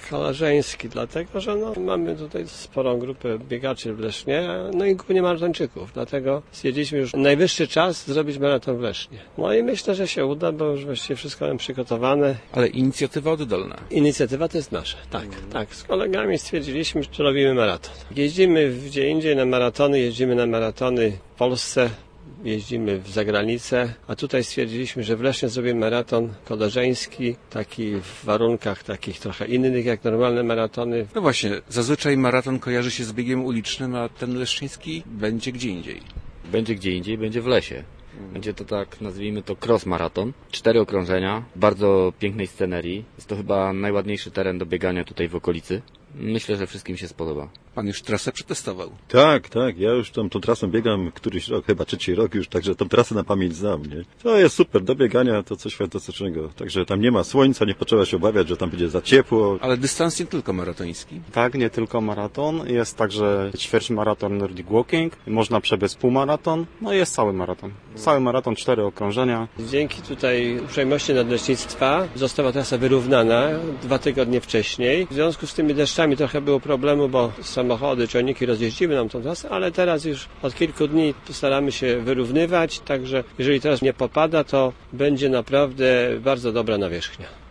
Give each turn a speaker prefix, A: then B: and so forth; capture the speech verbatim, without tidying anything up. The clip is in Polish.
A: Koleżeński, dlatego że no, mamy tutaj sporą grupę biegaczy w Lesznie, no i głównie maratończyków, dlatego stwierdziliśmy już najwyższy czas zrobić maraton w Lesznie. No i myślę, że się uda, bo już właściwie wszystko mamy przygotowane.
B: Ale inicjatywa oddolna.
A: Inicjatywa to jest nasza, tak, mm. tak. Z kolegami stwierdziliśmy, że robimy maraton. Jeździmy gdzie indziej na maratony, jeździmy na maratony w Polsce, jeździmy w zagranicę, a tutaj stwierdziliśmy, że w Lesznie zrobimy maraton koleżeński, taki w warunkach takich trochę innych jak normalne maratony.
B: No właśnie, zazwyczaj maraton kojarzy się z biegiem ulicznym, a ten leszczyński będzie gdzie indziej.
C: Będzie gdzie indziej, będzie w lesie. Będzie to tak, nazwijmy to cross maraton. Cztery okrążenia, bardzo pięknej scenerii. Jest to chyba najładniejszy teren do biegania tutaj w okolicy. Myślę, że wszystkim się spodoba.
B: Pan już trasę przetestował.
D: Tak, tak. Ja już tam tą trasą biegam któryś rok, chyba trzeci rok już, także tą trasę na pamięć znam, nie? To jest super. Do biegania to coś fantastycznego. Także tam nie ma słońca, nie potrzeba się obawiać, że tam będzie za ciepło.
B: Ale dystans nie tylko maratoński.
E: Tak, nie tylko maraton. Jest także ćwierć maraton Nordic Walking. Można przebiec półmaraton. No i jest cały maraton. Cały maraton, cztery okrążenia.
A: Dzięki tutaj uprzejmości nadleśnictwa została trasa wyrównana dwa tygodnie wcześniej. W związku z tymi deszczami trochę było problemu, bo samochody, ciągniki rozjeździły nam tą trasę, ale teraz już od kilku dni staramy się wyrównywać, także jeżeli teraz nie popada, to będzie naprawdę bardzo dobra nawierzchnia.